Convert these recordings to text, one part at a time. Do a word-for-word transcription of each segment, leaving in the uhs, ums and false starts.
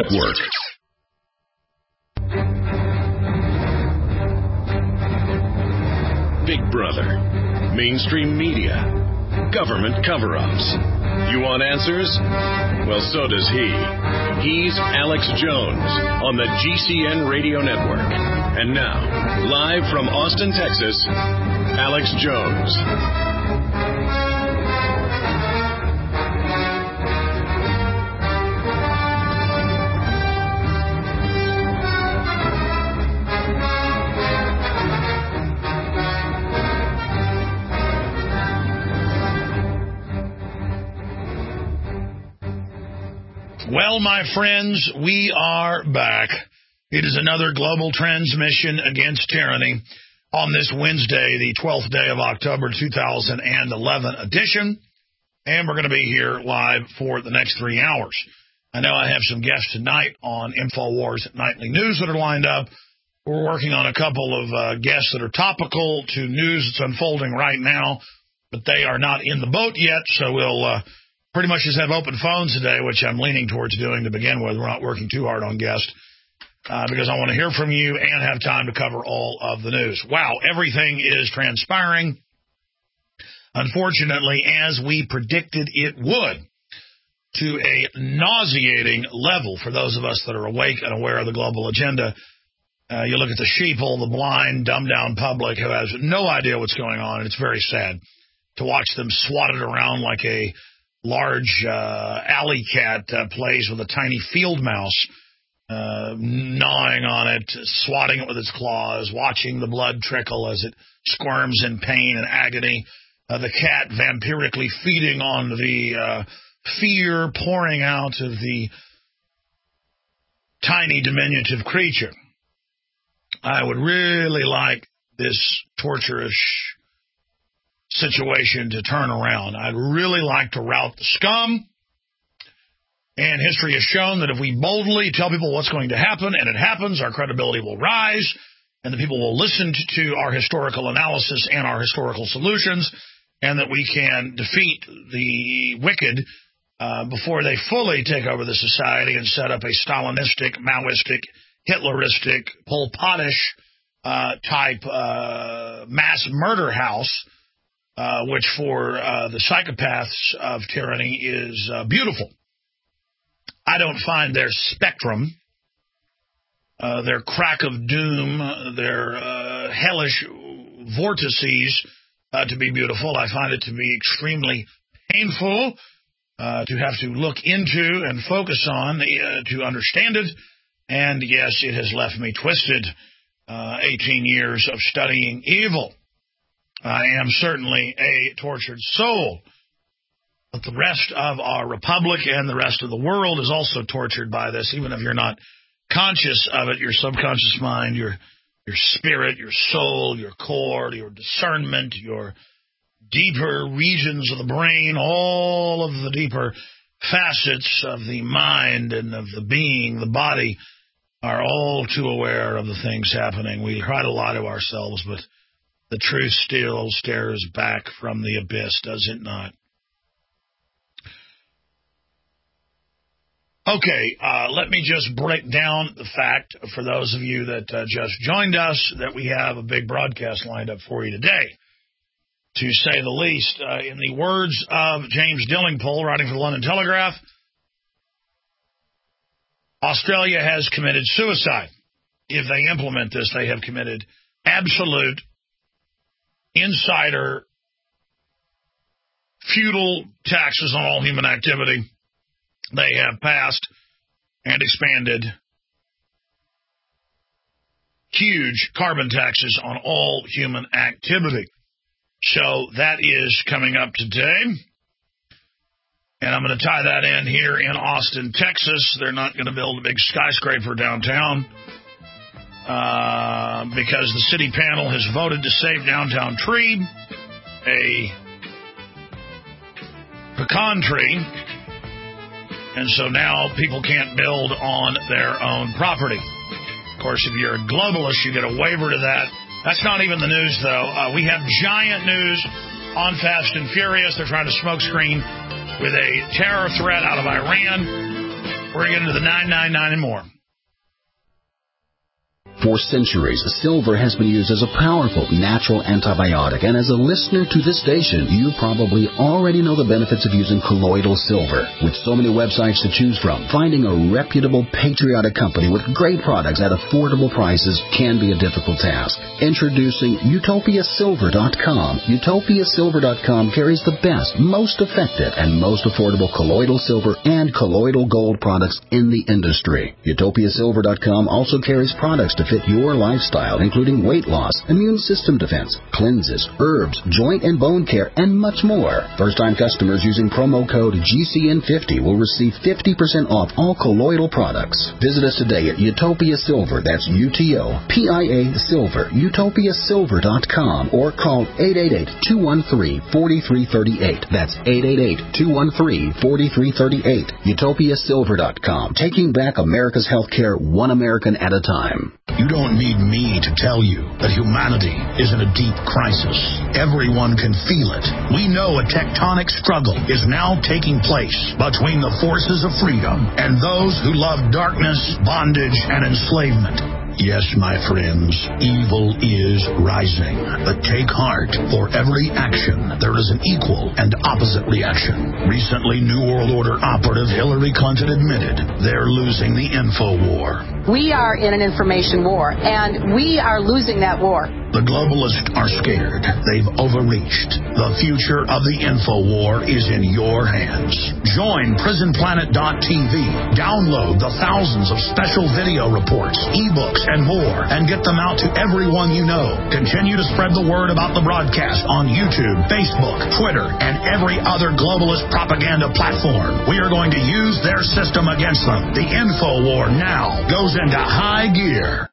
Network. Big Brother, mainstream media, government cover-ups. You want answers? Well, so does he. He's Alex Jones on the G C N Radio Network. And now, live from Austin, Texas, Alex Jones. Well, my friends, we are back. It is another global transmission against tyranny on this Wednesday, the twelfth day of October, two thousand eleven edition. And we're going to be here live for the next three hours. I know I have some guests tonight on InfoWars Nightly News that are lined up. We're working on a couple of uh, guests that are topical to news that's unfolding right now, but they are not in the boat yet, so we'll... Uh, Pretty much just have open phones today, which I'm leaning towards doing to begin with. We're not working too hard on guests uh, because I want to hear from you and have time to cover all of the news. Wow, everything is transpiring, unfortunately, as we predicted it would, to a nauseating level for those of us that are awake and aware of the global agenda. Uh, you look at the sheeple, the blind, dumbed-down public who has no idea what's going on, and it's very sad to watch them swatted around like a large uh, alley cat uh, plays with a tiny field mouse, uh, gnawing on it, swatting it with its claws, watching the blood trickle as it squirms in pain and agony. Uh, the cat vampirically feeding on the uh, fear pouring out of the tiny diminutive creature. I would really like this torturous situation to turn around. I'd really like to rout the scum. And history has shown that if we boldly tell people what's going to happen, and it happens, our credibility will rise, and the people will listen to our historical analysis and our historical solutions, and that we can defeat the wicked uh, before they fully take over the society and set up a Stalinistic, Maoistic, Hitleristic, Pol Pot-ish uh, type uh, mass murder house. Uh, which for uh, the psychopaths of tyranny is uh, beautiful. I don't find their spectrum, uh, their crack of doom, their uh, hellish vortices uh, to be beautiful. I find it to be extremely painful uh, to have to look into and focus on uh, to understand it. And yes, it has left me twisted. Uh, eighteen years of studying evil. I am certainly a tortured soul, but the rest of our republic and the rest of the world is also tortured by this, even if you're not conscious of it. Your subconscious mind, your your spirit, your soul, your core, your discernment, your deeper regions of the brain, all of the deeper facets of the mind and of the being, the body, are all too aware of the things happening. We try to lie to ourselves, but the truth still stares back from the abyss, does it not? Okay, uh, let me just break down the fact, for those of you that uh, just joined us, that we have a big broadcast lined up for you today, to say the least. Uh, in the words of James Dillingpole, writing for the London Telegraph, Australia has committed suicide. If they implement this, they have committed absolute insider, feudal taxes on all human activity. They have passed and expanded huge carbon taxes on all human activity. So that is coming up today. And I'm going to tie that in here in Austin, Texas. They're not going to build a big skyscraper downtown. Uh, because the city panel has voted to save downtown tree, a pecan tree, and so now people can't build on their own property. Of course, if you're a globalist, you get a waiver to that. That's not even the news, though. Uh, we have giant news on Fast and Furious. They're trying to smokescreen with a terror threat out of Iran. We're going to get into the nine nine nine and more. For centuries, silver has been used as a powerful natural antibiotic, and as a listener to this station, you probably already know the benefits of using colloidal silver. With so many websites to choose from, finding a reputable, patriotic company with great products at affordable prices can be a difficult task. Introducing Utopia Silver dot com. Utopia Silver dot com carries the best, most effective, and most affordable colloidal silver and colloidal gold products in the industry. Utopia Silver dot com also carries products to fit your lifestyle, including weight loss, immune system defense, cleanses, herbs, joint and bone care, and much more. First-time customers using promo code G C N fifty will receive fifty percent off all colloidal products. Visit us today at Utopia Silver, that's U T O P I A Silver, Utopia Silver dot com, or call eight eight eight, two one three, four three three eight. That's eight eight eight, two one three, four three three eight. Utopia Silver dot com, taking back America's healthcare one American at a time. You don't need me to tell you that humanity is in a deep crisis. Everyone can feel it. We know a tectonic struggle is now taking place between the forces of freedom and those who love darkness, bondage, and enslavement. Yes, my friends, evil is rising. But take heart. For every action, there is an equal and opposite reaction. Recently, New World Order operative Hillary Clinton admitted they're losing the info war. We are in an information war, and we are losing that war. The globalists are scared. They've overreached. The future of the info war is in your hands. Join prison planet dot T V. Download the thousands of special video reports, ebooks, and more, and get them out to everyone you know. Continue to spread the word about the broadcast on YouTube, Facebook, Twitter, and every other globalist propaganda platform. We are going to use their system against them. The info war now goes into high gear.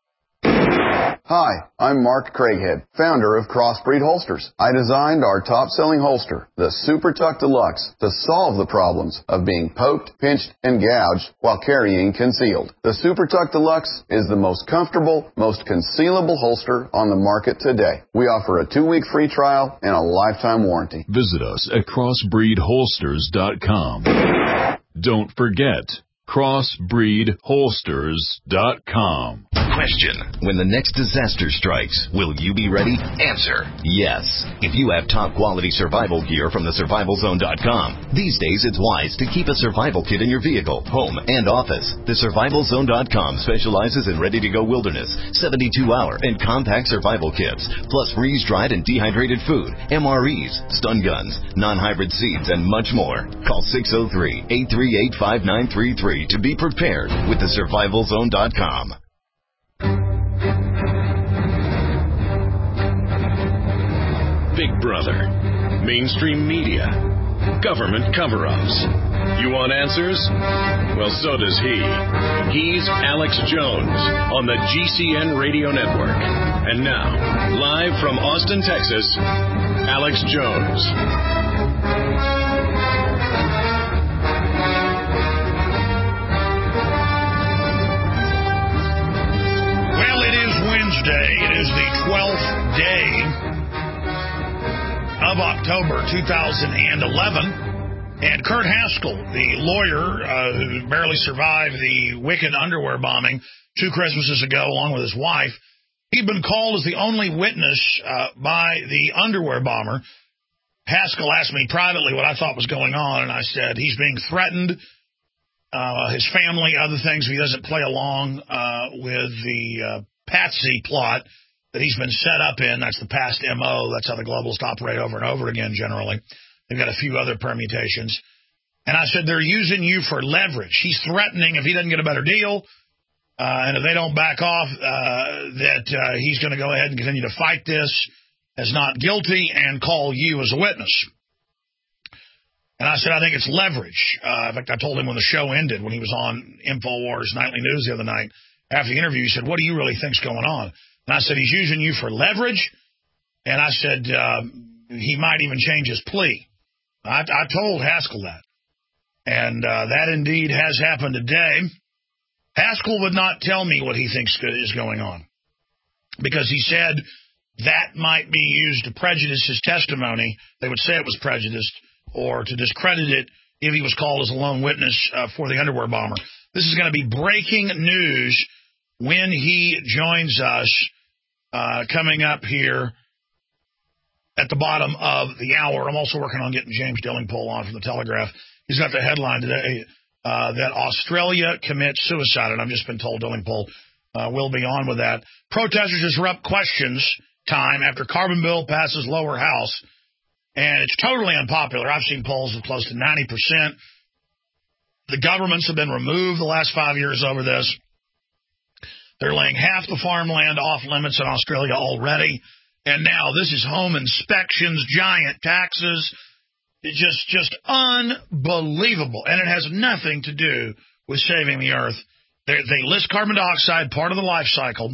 Hi, I'm Mark Craighead, founder of Crossbreed Holsters. I designed our top-selling holster, the Super Tuck Deluxe, to solve the problems of being poked, pinched, and gouged while carrying concealed. The Super Tuck Deluxe is the most comfortable, most concealable holster on the market today. We offer a two-week free trial and a lifetime warranty. Visit us at crossbreed holsters dot com. Don't forget, crossbreed holsters dot com. Question. When the next disaster strikes, will you be ready? Answer. Yes. If you have top quality survival gear from the survival zone dot com. These days it's wise to keep a survival kit in your vehicle, home, and office. The survival zone dot com specializes in ready-to-go wilderness, seventy-two hour, and compact survival kits, plus freeze-dried and dehydrated food, M R Es, stun guns, non-hybrid seeds, and much more. Call six oh three, eight three eight, five nine three three to be prepared with the survival zone dot com. Big Brother, mainstream media, government cover-ups. You want answers? Well, so does he. He's Alex Jones on the G C N Radio Network. And now, live from Austin, Texas, Alex Jones. Well, it is Wednesday. It is the twelfth day of October two thousand eleven, and Kurt Haskell, the lawyer uh, who barely survived the Wicked underwear bombing two Christmases ago along with his wife, he'd been called as the only witness uh, by the underwear bomber. Haskell asked me privately what I thought was going on, and I said he's being threatened, uh, his family, other things, if he doesn't play along uh, with the uh, Patsy plot that he's been set up in. That's the past M O. That's how the globalists operate over and over again, generally. They've got a few other permutations. And I said, they're using you for leverage. He's threatening if he doesn't get a better deal, uh, and if they don't back off, uh, that uh, he's going to go ahead and continue to fight this as not guilty and call you as a witness. And I said, I think it's leverage. Uh, in fact, I told him when the show ended, when he was on InfoWars Nightly News the other night, after the interview, he said, what do you really think's going on? And I said, he's using you for leverage. And I said, uh, he might even change his plea. I, I told Haskell that. And uh, that indeed has happened today. Haskell would not tell me what he thinks is going on, because he said that might be used to prejudice his testimony. They would say it was prejudiced, or to discredit it if he was called as a lone witness uh, for the underwear bomber. This is going to be breaking news when he joins us uh, coming up here at the bottom of the hour. I'm also working on getting James Dillingpole on from the Telegraph. He's got the headline today uh, that Australia commits suicide, and I've just been told Dillingpole uh, will be on with that. Protesters disrupt questions time after carbon bill passes lower house, and it's totally unpopular. I've seen polls of close to ninety percent. The governments have been removed the last five years over this. They're laying half the farmland off limits in Australia already. And now this is home inspections, giant taxes. It's just, just unbelievable. And it has nothing to do with saving the earth. They, they list carbon dioxide part of the life cycle.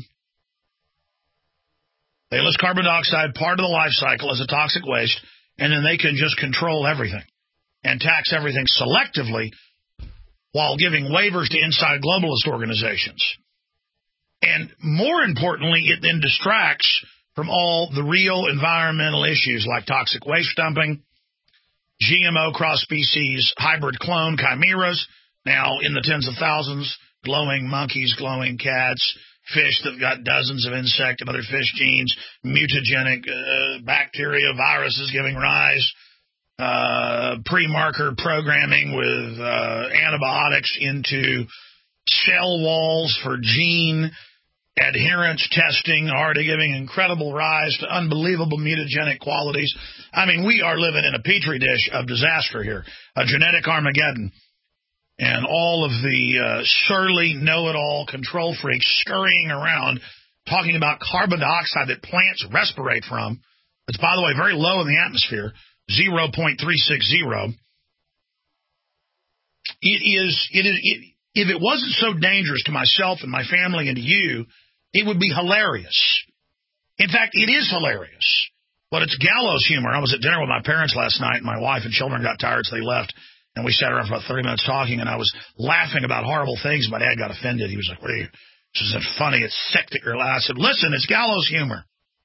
They list carbon dioxide part of the life cycle as a toxic waste, and then they can just control everything and tax everything selectively while giving waivers to inside globalist organizations. And more importantly, it then distracts from all the real environmental issues like toxic waste dumping, G M O cross-species, hybrid clone chimeras, now in the tens of thousands, glowing monkeys, glowing cats, fish that got dozens of insect and other fish genes, mutagenic uh, bacteria, viruses giving rise, uh, pre-marker programming with uh, antibiotics into cell walls for gene adherence testing, already giving incredible rise to unbelievable mutagenic qualities. I mean, we are living in a petri dish of disaster here, a genetic Armageddon. And all of the uh, surly know-it-all control freaks scurrying around talking about carbon dioxide that plants respirate from. It's, by the way, very low in the atmosphere, zero point three six zero. It is, it is, it, if it wasn't so dangerous to myself and my family and to you, it would be hilarious. In fact, it is hilarious. But it's gallows humor. I was at dinner with my parents last night, and my wife and children got tired, so they left. And we sat around for about thirty minutes talking, and I was laughing about horrible things. My dad got offended. He was like, what are you, this isn't funny. It's sick that you're laughing. I said, listen, it's gallows humor.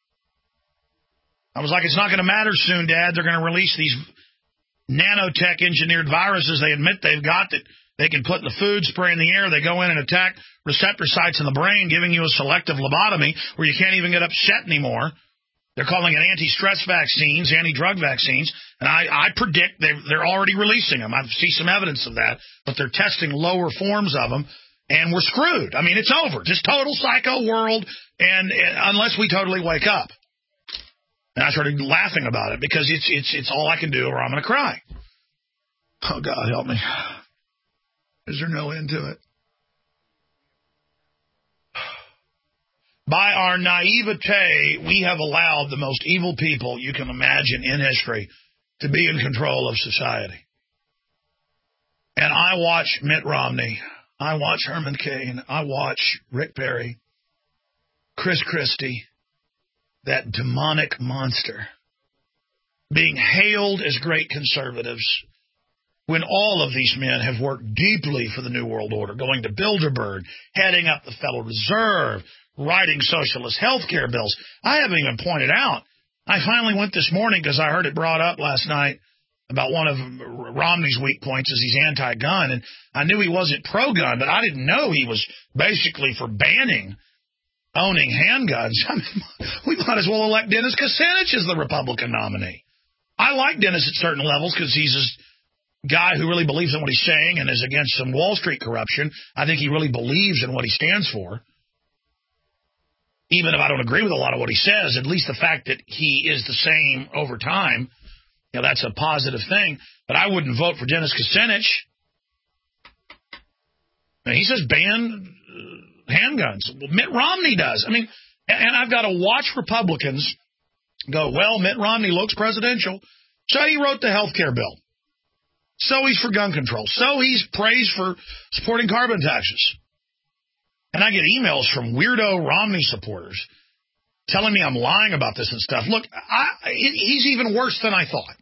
I was like, it's not going to matter soon, Dad. They're going to release these nanotech-engineered viruses they admit they've got that they can put in the food, spray in the air. They go in and attack receptor sites in the brain, giving you a selective lobotomy where you can't even get upset anymore. They're calling it anti-stress vaccines, anti-drug vaccines, and I, I predict they're, they're already releasing them. I see some evidence of that, but they're testing lower forms of them, and we're screwed. I mean, it's over. Just total psycho world, and, and unless we totally wake up. And I started laughing about it because it's it's it's all I can do or I'm going to cry. Oh, God, help me. Is there no end to it? By our naivete, we have allowed the most evil people you can imagine in history to be in control of society. And I watch Mitt Romney. I watch Herman Cain. I watch Rick Perry, Chris Christie, that demonic monster, being hailed as great conservatives when all of these men have worked deeply for the New World Order, going to Bilderberg, heading up the Federal Reserve, writing socialist health care bills. I haven't even pointed out. I finally went this morning because I heard it brought up last night about one of Romney's weak points is he's anti-gun, and I knew he wasn't pro-gun, but I didn't know he was basically for banning owning handguns. I mean, we might as well elect Dennis Kucinich as the Republican nominee. I like Dennis at certain levels because he's a guy who really believes in what he's saying and is against some Wall Street corruption. I think he really believes in what he stands for. Even if I don't agree with a lot of what he says, at least the fact that he is the same over time, you know, that's a positive thing. But I wouldn't vote for Dennis Kucinich. And he says ban handguns. Well, Mitt Romney does. I mean, and I've got to watch Republicans go, well, Mitt Romney looks presidential. So he wrote the health care bill. So he's for gun control. So he's praised for supporting carbon taxes. And I get emails from weirdo Romney supporters telling me I'm lying about this and stuff. Look, I, he's even worse than I thought.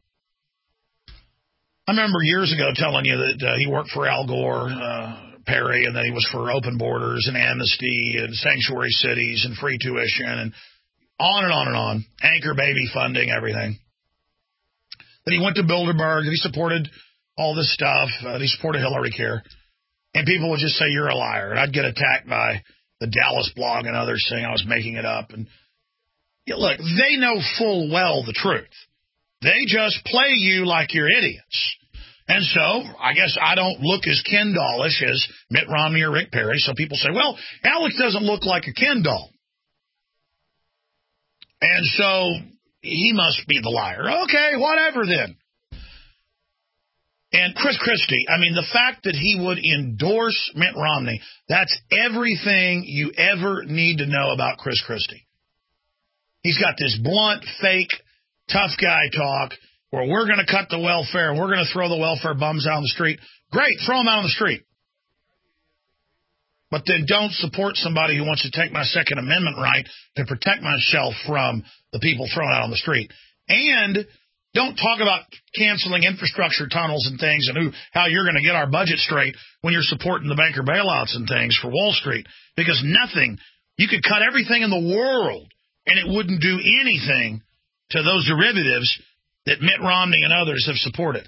I remember years ago telling you that uh, he worked for Al Gore, uh, Perry, and that he was for open borders and amnesty and sanctuary cities and free tuition and on and on and on, anchor baby funding, everything. That he went to Bilderberg, that he supported all this stuff. Uh, they supported Hillary Care. And people would just say, you're a liar. And I'd get attacked by the Dallas blog and others saying I was making it up. And yeah, look, they know full well the truth. They just play you like you're idiots. And so I guess I don't look as Ken Dollish as Mitt Romney or Rick Perry. So people say, well, Alex doesn't look like a Ken doll. And so he must be the liar. Okay, whatever then. And Chris Christie, I mean, the fact that he would endorse Mitt Romney, that's everything you ever need to know about Chris Christie. He's got this blunt, fake, tough guy talk where we're going to cut the welfare and we're going to throw the welfare bums out on the street. Great, throw them out on the street. But then don't support somebody who wants to take my Second Amendment right to protect myself from the people thrown out on the street. And don't talk about canceling infrastructure tunnels and things and who, how you're going to get our budget straight when you're supporting the banker bailouts and things for Wall Street. Because nothing, you could cut everything in the world and it wouldn't do anything to those derivatives that Mitt Romney and others have supported.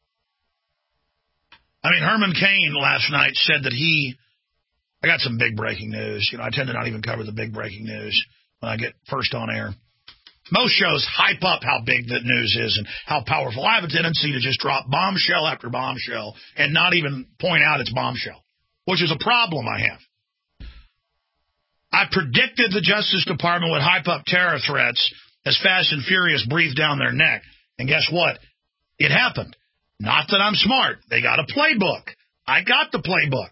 I mean, Herman Cain last night said that he, I got some big breaking news. You know, I tend to not even cover the big breaking news when I get first on air. Most shows hype up how big the news is and how powerful. I have a tendency to just drop bombshell after bombshell and not even point out it's bombshell, which is a problem I have. I predicted the Justice Department would hype up terror threats as Fast and Furious breathed down their neck. And guess what? It happened. Not that I'm smart. They got a playbook. I got the playbook.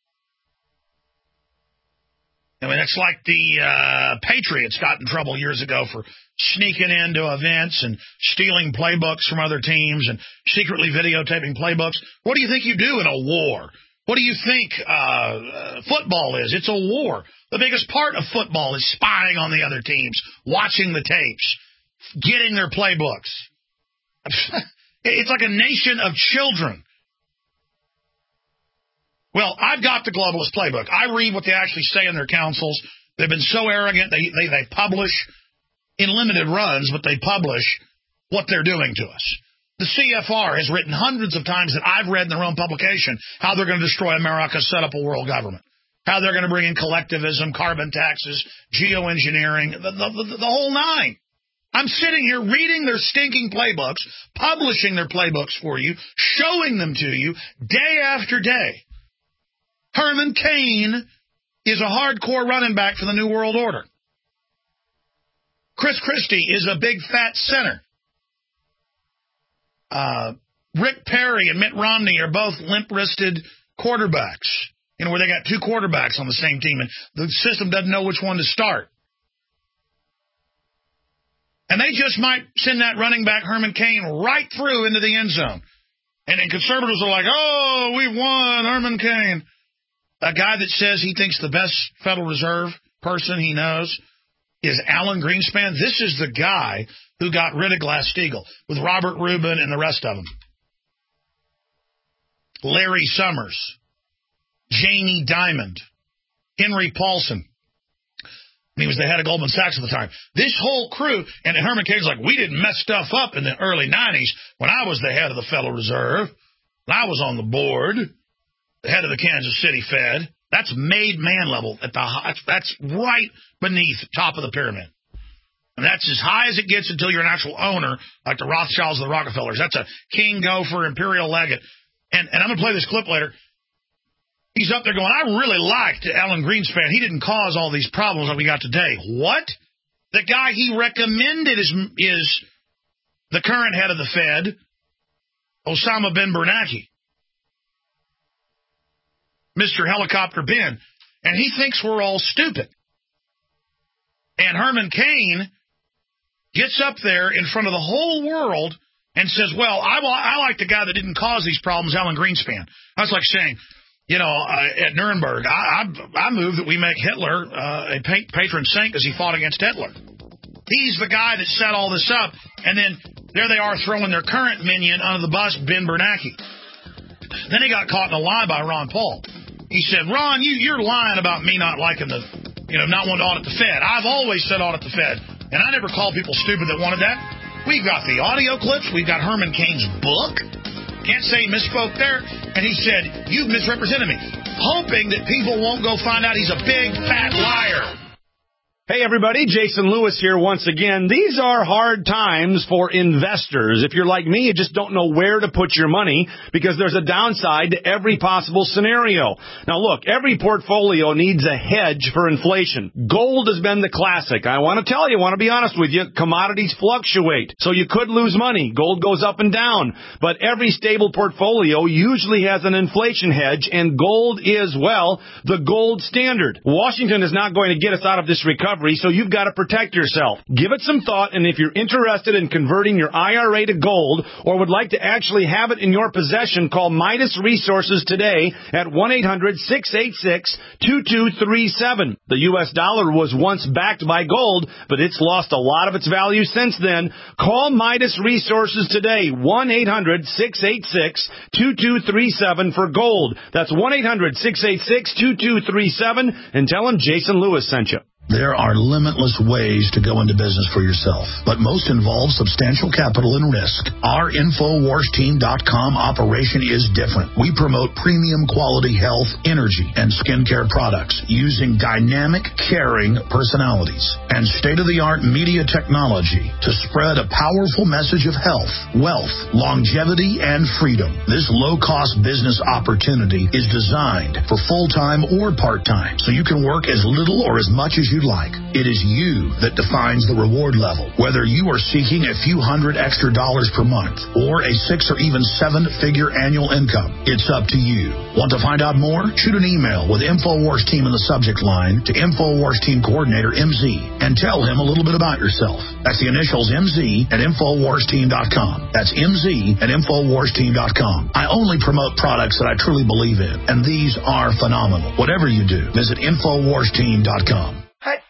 I mean, it's like the uh, Patriots got in trouble years ago for sneaking into events and stealing playbooks from other teams and secretly videotaping playbooks. What do you think you do in a war? What do you think uh, uh, football is? It's a war. The biggest part of football is spying on the other teams, watching the tapes, getting their playbooks. It's like a nation of children. Well, I've got the globalist playbook. I read what they actually say in their councils. They've been so arrogant. They, they, they publish in limited runs, but they publish what they're doing to us. The C F R has written hundreds of times that I've read in their own publication how they're going to destroy America, set up a world government, how they're going to bring in collectivism, carbon taxes, geoengineering, the, the, the, the whole nine. I'm sitting here reading their stinking playbooks, publishing their playbooks for you, showing them to you day after day. Herman Cain is a hardcore running back for the New World Order. Chris Christie is a big fat center. Uh, Rick Perry and Mitt Romney are both limp-wristed quarterbacks, you know, where they got two quarterbacks on the same team, and the system doesn't know which one to start. And they just might send that running back, Herman Cain, right through into the end zone. And then conservatives are like, oh, we won, Herman Cain. A guy that says he thinks the best Federal Reserve person he knows is Alan Greenspan. This is the guy who got rid of Glass-Steagall with Robert Rubin and the rest of them. Larry Summers, Jamie Dimon, Henry Paulson. He was the head of Goldman Sachs at the time. This whole crew, and Herman Cain's like, we didn't mess stuff up in the early nineties when I was the head of the Federal Reserve. I was on the board, the head of the Kansas City Fed. That's made man level. At the that's, that's right beneath top of the pyramid. And that's as high as it gets until you're an actual owner, like the Rothschilds or the Rockefellers. That's a king gopher, imperial legate. And, and I'm going to play this clip later. He's up there going, I really liked Alan Greenspan. He didn't cause all these problems that we got today. What? The guy he recommended is, is the current head of the Fed, Osama bin Bernanke. Mister Helicopter Ben. And he thinks we're all stupid. And Herman Cain gets up there in front of the whole world and says, well, I, I like the guy that didn't cause these problems, Alan Greenspan. That's like saying, you know, uh, at Nuremberg, I, I, I move that we make Hitler uh, a patron saint because he fought against Hitler. He's the guy that set all this up, and then there they are throwing their current minion under the bus, Ben Bernanke. Then he got caught in a lie by Ron Paul. He said, Ron, you, you're lying about me not liking the, you know, not wanting to audit the Fed. I've always said audit the Fed, and I never called people stupid that wanted that. We've got the audio clips. We've got Herman Cain's book. Can't say he misspoke there. And he said, you've misrepresented me, hoping that people won't go find out he's a big, fat liar. Hey, everybody, Jason Lewis here once again. These are hard times for investors. If you're like me, you just don't know where to put your money because there's a downside to every possible scenario. Now, look, every portfolio needs a hedge for inflation. Gold has been the classic. I want to tell you, I want to be honest with you, commodities fluctuate, so you could lose money. Gold goes up and down, but every stable portfolio usually has an inflation hedge, and gold is, well, the gold standard. Washington is not going to get us out of this recovery, so you've got to protect yourself. Give it some thought, and if you're interested in converting your I R A to gold or would like to actually have it in your possession, call Midas Resources today at one eight hundred six eight six two two three seven. The U S dollar was once backed by gold, but it's lost a lot of its value since then. Call Midas Resources today, one eight hundred six eight six two two three seven for gold. That's one eight hundred six eight six two two three seven, and tell them Jason Lewis sent you. There are limitless ways to go into business for yourself, but most involve substantial capital and risk. Our Infowars Team dot com operation is different. We promote premium quality health, energy, and skincare products using dynamic, caring personalities and state-of-the-art media technology to spread a powerful message of health, wealth, longevity, and freedom. This low-cost business opportunity is designed for full-time or part-time, so you can work as little or as much as you like. It is you that defines the reward level, whether you are seeking a few hundred extra dollars per month or a six or even seven figure annual income. It's up to you. Want to find out more? Shoot an email with Infowars Team in the subject line to Infowars Team Coordinator M Z and tell him a little bit about yourself. That's the initials M Z at Infowars Team dot com. That's M Z at Infowars Team dot com. I only promote products that I truly believe in, and these are phenomenal. Whatever you do, visit Infowars Team dot com.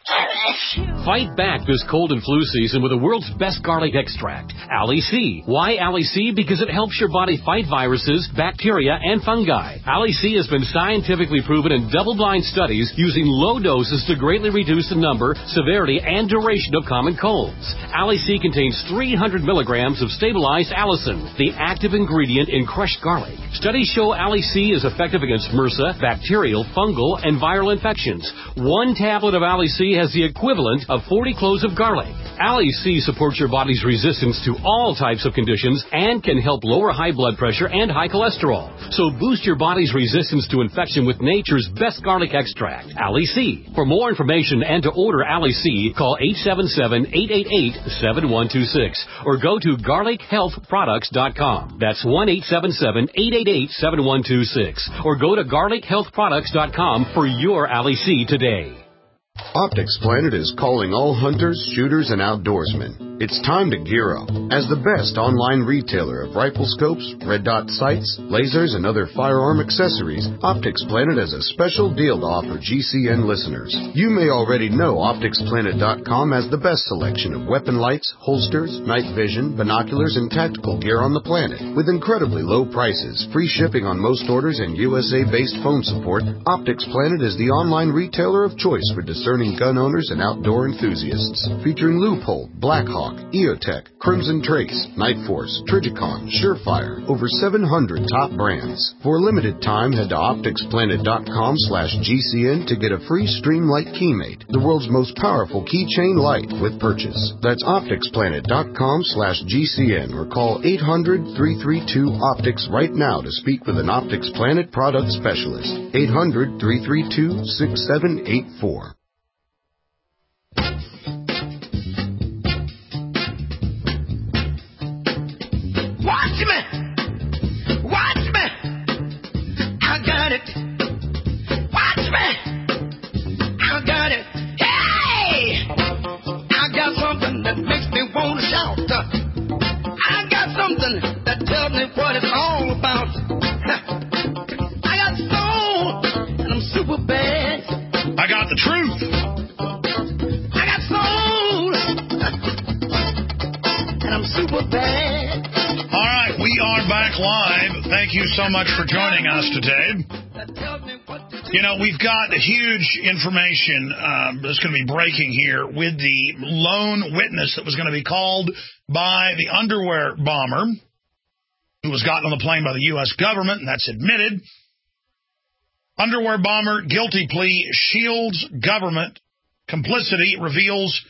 Fight back this cold and flu season with the world's best garlic extract, Ali C. Why Ali C? Because it helps your body fight viruses, bacteria, and fungi. Ali C has been scientifically proven in double-blind studies using low doses to greatly reduce the number, severity, and duration of common colds. Ali C contains three hundred milligrams of stabilized allicin, the active ingredient in crushed garlic. Studies show Ali C is effective against MRSA, bacterial, fungal, and viral infections. One tablet of Ali C has the equivalent of forty cloves of garlic. Ali C supports your body's resistance to all types of conditions and can help lower high blood pressure and high cholesterol. So boost your body's resistance to infection with nature's best garlic extract, Ali C. For more information and to order Ali C, call eight seven seven, eight eight eight, seven one two six or go to garlic health products dot com. That's one eight seven seven, eight eight eight, seven one two six or go to garlic health products dot com for your Ali C today. Optics Planet is calling all hunters, shooters, and outdoorsmen. It's time to gear up. As the best online retailer of rifle scopes, red dot sights, lasers, and other firearm accessories, Optics Planet has a special deal to offer G C N listeners. You may already know Optics Planet dot com has the best selection of weapon lights, holsters, night vision, binoculars, and tactical gear on the planet. With incredibly low prices, free shipping on most orders, and U S A-based phone support, Optics Planet is the online retailer of choice for discerning gun owners and outdoor enthusiasts. Featuring Loophole, Blackhawk, EOTech, Crimson Trace, Night Force, Trijicon, Surefire, over seven hundred top brands. For a limited time, head to optics planet dot com slash G C N to get a free Streamlight Keymate, the world's most powerful keychain light with purchase. That's optics planet dot com slash G C N or call eight hundred, three three two, optics right now to speak with an Optics Planet product specialist. eight hundred, three three two, six seven eight four. Watch me! Watch me! I got it! Watch me! I got it! Hey! I got something that makes me want to shout. I got something that tells me what it's all about. I got soul, and I'm super bad. I got the truth. I got soul, and I'm super bad. All right, we are back live. Thank you so much for joining us today. You know, we've got huge information uh, that's going to be breaking here with the lone witness that was going to be called by the underwear bomber. who was gotten on the plane by the U S government, and that's admitted. Underwear bomber, guilty plea, shields government complicity, reveals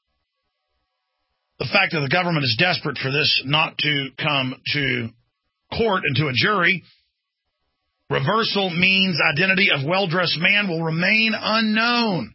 the fact that the government is desperate for this not to come to court and to a jury. Reversal means identity of well-dressed man will remain unknown.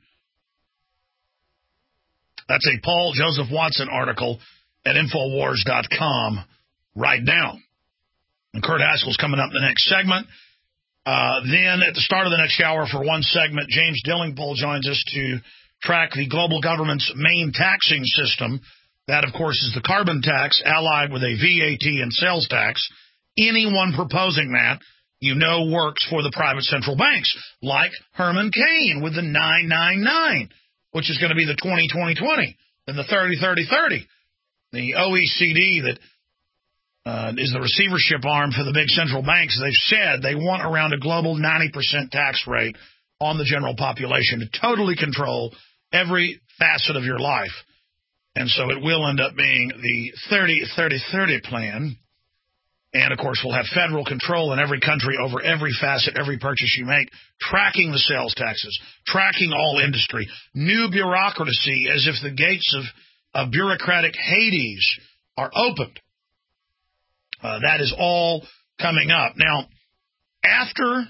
That's a Paul Joseph Watson article at Infowars dot com right now. And Kurt Haskell's coming up in the next segment. Uh, then at the start of the next hour for one segment, James Dillingpole joins us to track the global government's main taxing system. That, of course, is the carbon tax allied with a V A T and sales tax. Anyone proposing that, you know, works for the private central banks, like Herman Cain with the nine nine nine, which is going to be the twenty twenty twenty, and the thirty thirty thirty. The O E C D that uh, is the receivership arm for the big central banks, they've said they want around a global ninety percent tax rate on the general population to totally control every facet of your life. And so it will end up being the thirty thirty thirty plan. And, of course, we'll have federal control in every country over every facet, every purchase you make, tracking the sales taxes, tracking all industry, new bureaucracy as if the gates of, of bureaucratic Hades are opened. Uh, that is all coming up. Now, after,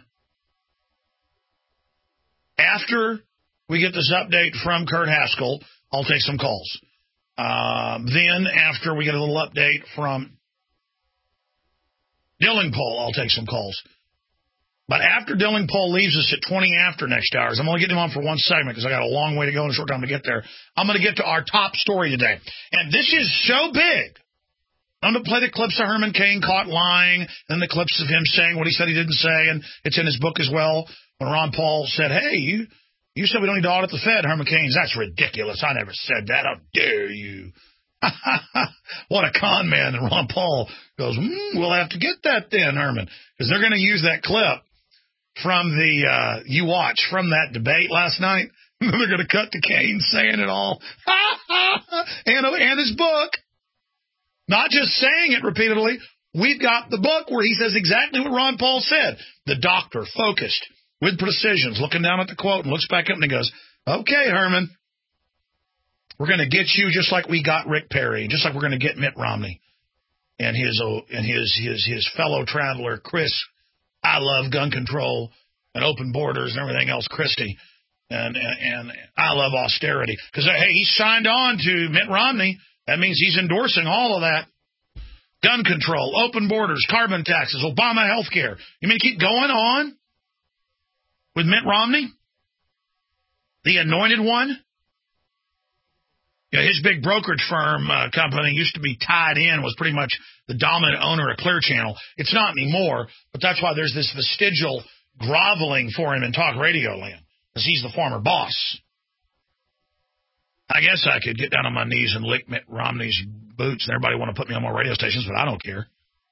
after we get this update from Kurt Haskell, I'll take some calls. Uh, then, after we get a little update from Dillingpole, I'll take some calls. But after Dillingpole leaves us at twenty after next hours, I'm only getting him on for one segment because I got a long way to go and a short time to get there. I'm going to get to our top story today. And this is so big. I'm going to play the clips of Herman Cain caught lying, and the clips of him saying what he said he didn't say, and it's in his book as well. When Ron Paul said, hey, you you said we don't need to audit the Fed, Herman Cain's, that's ridiculous. I never said that. How dare you? What a con man. And Ron Paul goes, mm, we'll have to get that then, Herman, because they're going to use that clip from the, uh, you watch, from that debate last night. They're going to cut to Cain saying it all. and, and his book. Not just saying it repeatedly. We've got the book where he says exactly what Ron Paul said. The doctor, focused, with precision, looking down at the quote and looks back up and he goes, okay, Herman, we're going to get you just like we got Rick Perry, just like we're going to get Mitt Romney and his and his his his fellow traveler, Chris, I love gun control and open borders and everything else, Christie, and, and, and I love austerity. Because, hey, he signed on to Mitt Romney. That means he's endorsing all of that. Gun control, open borders, carbon taxes, Obama health care. You mean keep going on with Mitt Romney? The anointed one? Yeah, his big brokerage firm uh, company used to be tied in, was pretty much the dominant owner of Clear Channel. It's not anymore, but that's why there's this vestigial groveling for him in talk radio land, because he's the former boss. I guess I could get down on my knees and lick Mitt Romney's boots, and everybody want to put me on more radio stations, but I don't care.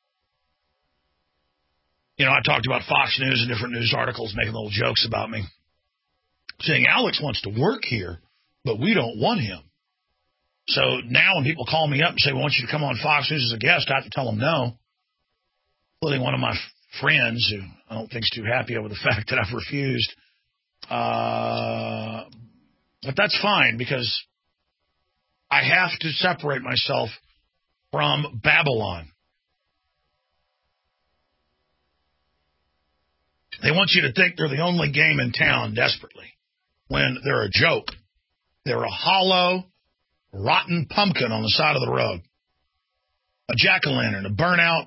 You know, I talked about Fox News and different news articles making little jokes about me, saying Alex wants to work here, but we don't want him. So now when people call me up and say, we want you to come on Fox News as a guest, I have to tell them no. Including one of my friends who I don't think is too happy over the fact that I've refused. Uh, but that's fine because I have to separate myself from Babylon. They want you to think they're the only game in town desperately when they're a joke. They're a hollow, rotten pumpkin on the side of the road. A jack-o'-lantern, a burnout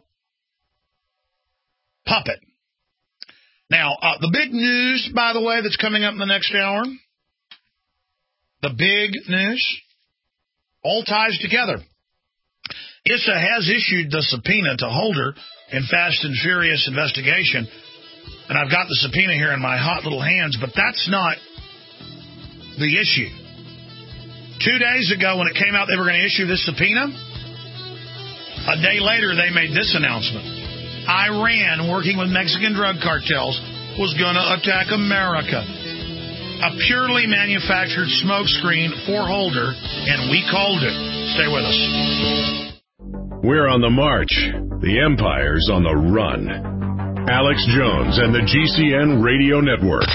puppet. Now, uh, the big news, by the way, that's coming up in the next hour, the big news, all ties together. I S A has issued the subpoena to Holder in Fast and Furious investigation, and I've got the subpoena here in my hot little hands, but that's not the issue. Two days ago when it came out they were going to issue this subpoena, a day later they made this announcement. Iran, working with Mexican drug cartels, was going to attack America. A purely manufactured smokescreen for Holder, and we called it. Stay with us. We're on the march, The empire's on the run. Alex Jones and the G C N Radio Network.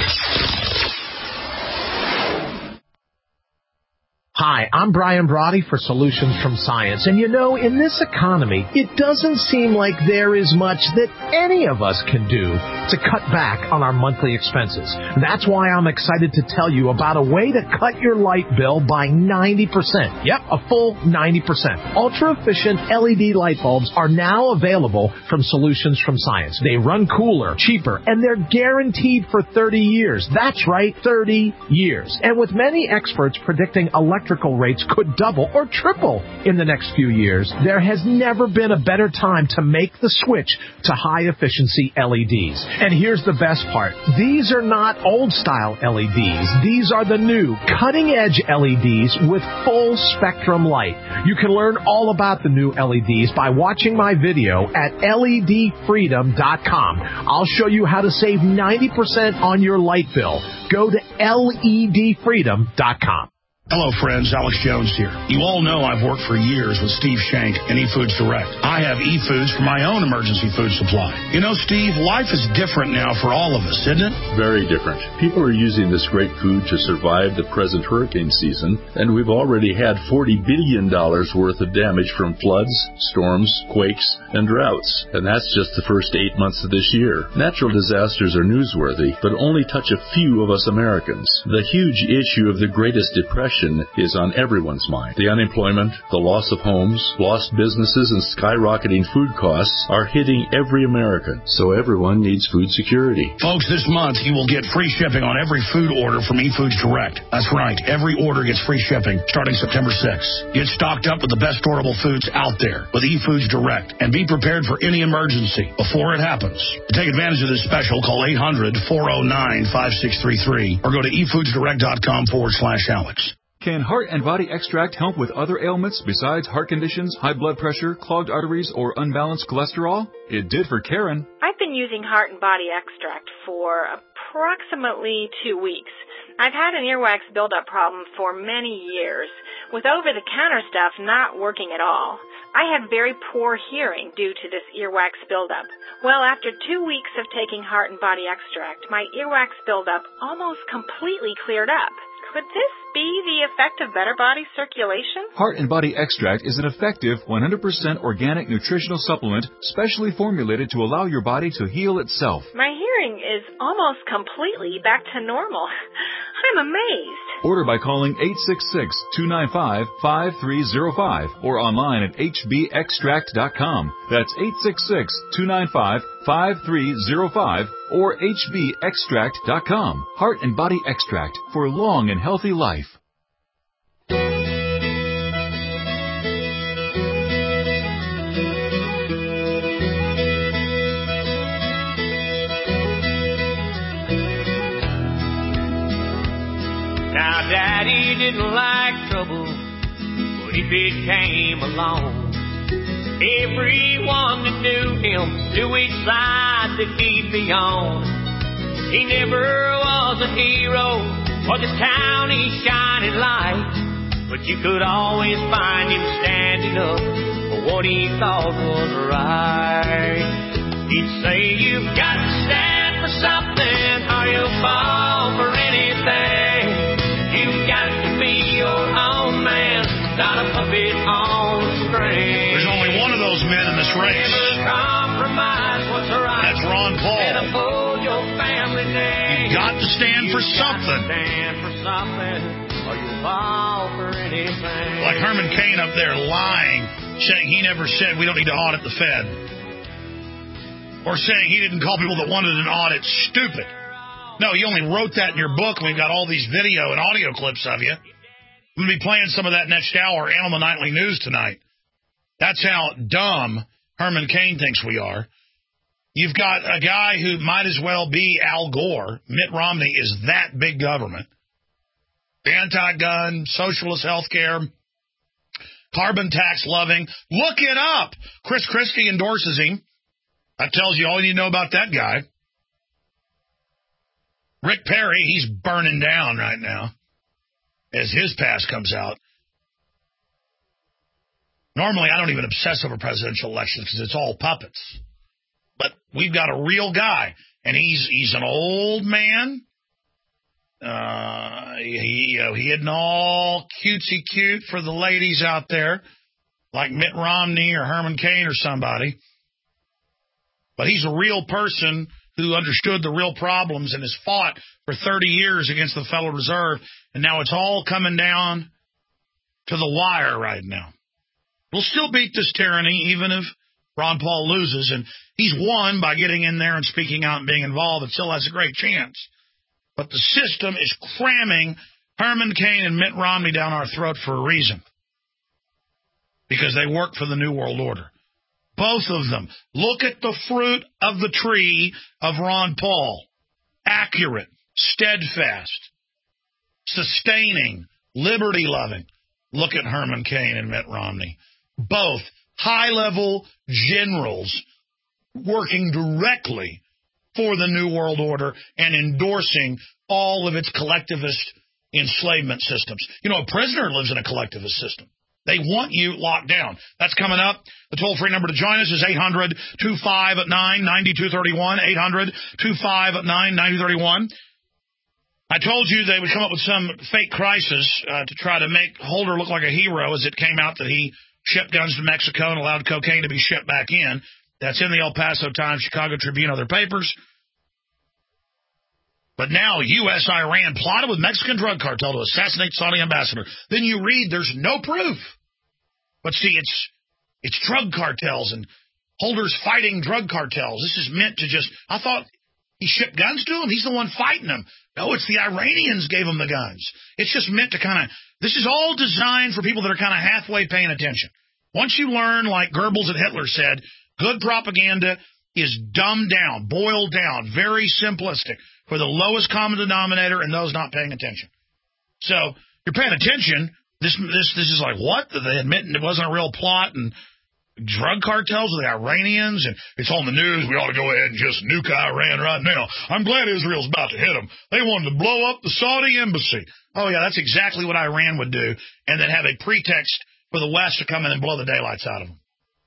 Hi, I'm Brian Brody for Solutions from Science. And you know, in this economy, it doesn't seem like there is much that any of us can do to cut back on our monthly expenses. That's why I'm excited to tell you about a way to cut your light bill by ninety percent. Yep, a full ninety percent. Ultra-efficient L E D light bulbs are now available from Solutions from Science. They run cooler, cheaper, and they're guaranteed for thirty years. That's right, thirty years. And with many experts predicting electric rates could double or triple in the next few years, there has never been a better time to make the switch to high-efficiency L E Ds. And here's the best part. These are not old-style L E Ds. These are the new, cutting-edge L E Ds with full-spectrum light. You can learn all about the new L E Ds by watching my video at L E D freedom dot com. I'll show you how to save ninety percent on your light bill. Go to L E D freedom dot com. Hello, friends. Alex Jones here. You all know I've worked for years with Steve Shank and eFoods Direct. I have eFoods for my own emergency food supply. You know, Steve, life is different now for all of us, isn't it? Very different. People are using this great food to survive the present hurricane season, and we've already had forty billion dollars worth of damage from floods, storms, quakes, and droughts. And that's just the first eight months of this year. Natural disasters are newsworthy, but only touch a few of us Americans. The huge issue of the Greatest Depression is on everyone's mind. The unemployment, the loss of homes, lost businesses, and skyrocketing food costs are hitting every American, so everyone needs food security. Folks, this month you will get free shipping on every food order from eFoods Direct. That's right, every order gets free shipping starting September sixth. Get stocked up with the best storable foods out there with eFoods Direct, and be prepared for any emergency before it happens. To take advantage of this special, call eight hundred, four oh nine, five six three three or go to e foods direct dot com forward slash Alex. Can Heart and Body Extract help with other ailments besides heart conditions, high blood pressure, clogged arteries, or unbalanced cholesterol? It did for Karen. I've been using Heart and Body Extract for approximately two weeks. I've had an earwax buildup problem for many years, with over-the-counter stuff not working at all. I had very poor hearing due to this earwax buildup. Well, after two weeks of taking Heart and Body Extract, my earwax buildup almost completely cleared up. Could this be the effect of better body circulation? Heart and Body Extract is an effective one hundred percent organic nutritional supplement specially formulated to allow your body to heal itself. My hearing is almost completely back to normal. I'm amazed. Order by calling eight six six, two nine five, five three zero five or online at h b extract dot com. That's eight six six, two nine five, five three zero five or h b extract dot com. Heart and Body Extract for a long and healthy life. Now, Daddy didn't like trouble, but if it came along, everyone that knew him knew which side that he'd be on. He never was a hero for this towny shining light, but you could always find him standing up for what he thought was right. He'd say, you've got to stand for something or you'll fall for anything. You've got to be your own man, not a puppet on a string. There's only one of those men in this race. Compromise what's right. That's Ron Paul. And uphold your family name. You've got to stand for You've something. Got to stand for something, or you'll fall for anything. Like Herman Cain up there lying, saying he never said we don't need to audit the Fed. Or saying he didn't call people that wanted an audit stupid. No, you only wrote that in your book. We've got all these video and audio clips of you. I'm going to be playing some of that next hour and on the Nightly News tonight. That's how dumb Herman Cain thinks we are. You've got a guy who might as well be Al Gore. Mitt Romney is that big government. Anti-gun, socialist health care, carbon tax loving. Look it up. Chris Christie endorses him. That tells you all you need to know about that guy. Rick Perry, he's burning down right now as his past comes out. Normally, I don't even obsess over presidential elections because it's all puppets. But we've got a real guy, and he's he's an old man. Uh, he, you know, he isn't all cutesy cute for the ladies out there, like Mitt Romney or Herman Cain or somebody. But he's a real person who understood the real problems and has fought for thirty years against the Federal Reserve, and now it's all coming down to the wire right now. We'll still beat this tyranny, even if Ron Paul loses, and he's won by getting in there and speaking out and being involved, and still has a great chance. But the system is cramming Herman Cain and Mitt Romney down our throat for a reason, because they work for the New World Order. Both of them. Look at the fruit of the tree of Ron Paul. Accurate, steadfast, sustaining, liberty-loving. Look at Herman Cain and Mitt Romney. Both high-level generals working directly for the New World Order and endorsing all of its collectivist enslavement systems. You know, a prisoner lives in a collectivist system. They want you locked down. That's coming up. The toll-free number to join us is eight hundred, two five nine, nine two three one, eight hundred, two five nine, nine two three one. I told you they would come up with some fake crisis uh, to try to make Holder look like a hero as it came out that he shipped guns to Mexico and allowed cocaine to be shipped back in. That's in the El Paso Times, Chicago Tribune, other papers. But now U S Iran plotted with Mexican drug cartel to assassinate Saudi ambassador. Then you read there's no proof. But see, it's it's drug cartels and Holder's fighting drug cartels. This is meant to just, I thought he shipped guns to them. He's the one fighting them. No, it's the Iranians gave him the guns. It's just meant to kind of, this is all designed for people that are kind of halfway paying attention. Once you learn, like Goebbels and Hitler said, good propaganda is dumbed down, boiled down, very simplistic for the lowest common denominator and those not paying attention. So you're paying attention. This this this is like, what? They admit it wasn't a real plot and drug cartels with the Iranians and it's on the news. We ought to go ahead and just nuke Iran right now. I'm glad Israel's about to hit them. They wanted to blow up the Saudi embassy. Oh, yeah, that's exactly what Iran would do, and then have a pretext for the West to come in and blow the daylights out of them.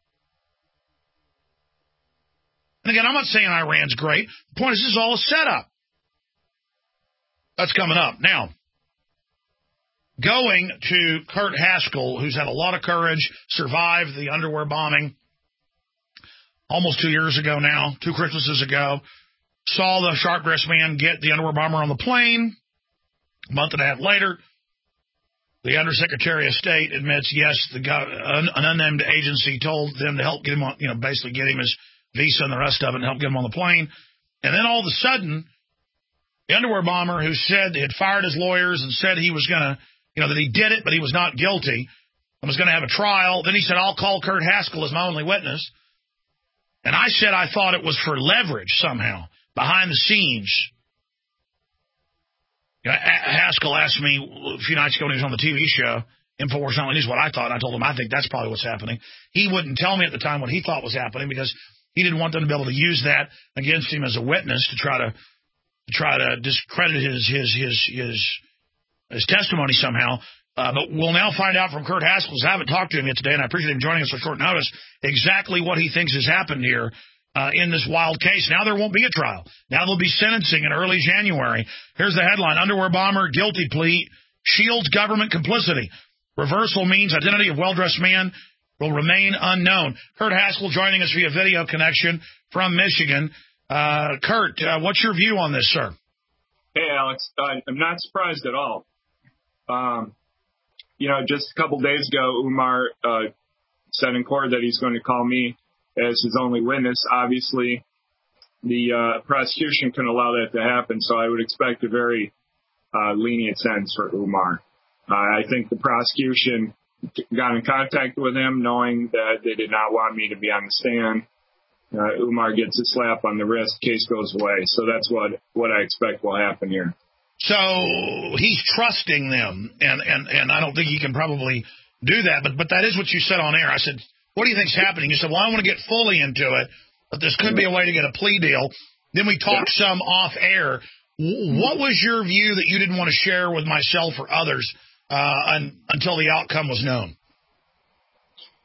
And again, I'm not saying Iran's great. The point is, this is all a setup. That's coming up. Now, going to Kurt Haskell, who's had a lot of courage, survived the underwear bombing almost two years ago now, two Christmases ago, saw the sharp-dressed man get the underwear bomber on the plane. A month and a half later, the Undersecretary of State admits, yes, the guy, an, an unnamed agency told them to help get him on, you know, basically get him his visa and the rest of it and help get him on the plane. And then all of a sudden, the underwear bomber who said he had fired his lawyers and said he was going to, you know, that he did it, but he was not guilty and was going to have a trial. Then he said, I'll call Kurt Haskell as my only witness. And I said I thought it was for leverage somehow, behind the scenes. You know, Haskell asked me a few nights ago when he was on the T V show, InfoWars Nightly News, what I thought. And I told him I think that's probably what's happening. He wouldn't tell me at the time what he thought was happening because he didn't want them to be able to use that against him as a witness to try to, to try to discredit his his his his, his testimony somehow. Uh, but we'll now find out from Kurt Haskell, because I haven't talked to him yet today, and I appreciate him joining us on short notice, exactly what he thinks has happened here uh, in this wild case. Now there won't be a trial. Now there'll be sentencing in early January. Here's the headline: Underwear bomber guilty plea shields government complicity. Reversal means identity of well-dressed man will remain unknown. Kurt Haskell joining us via video connection from Michigan. Uh, Kurt, uh, what's your view on this, sir? Hey, Alex. Uh, I'm not surprised at all. Um, you know, just a couple days ago, Umar uh, said in court that he's going to call me as his only witness. Obviously, the uh, prosecution couldn't allow that to happen, so I would expect a very uh, lenient sentence for Umar. Uh, I think the prosecution got in contact with him knowing that they did not want me to be on the stand. Uh, Umar gets a slap on the wrist, case goes away. So that's what, what I expect will happen here. So he's trusting them, and, and, and I don't think he can probably do that, but but that is what you said on air. I said, what do you think's happening? You said, well, I don't want to get fully into it, but this could be a way to get a plea deal. Then we talked yeah. some off air. What was your view that you didn't want to share with myself or others uh, un, until the outcome was known?